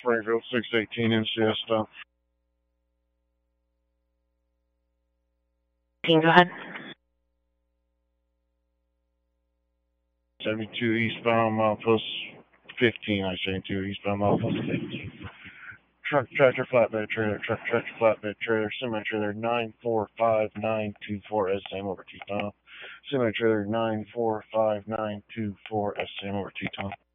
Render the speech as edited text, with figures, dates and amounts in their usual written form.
Springfield 618 NCS stop. Go ahead. 72 eastbound, milepost 15, I say 2 eastbound, milepost 15. Truck, tractor, flatbed trailer, truck, tractor, flatbed trailer, semi-trailer 945924 SM over Teton. Semi-trailer 945924 SM over Teton.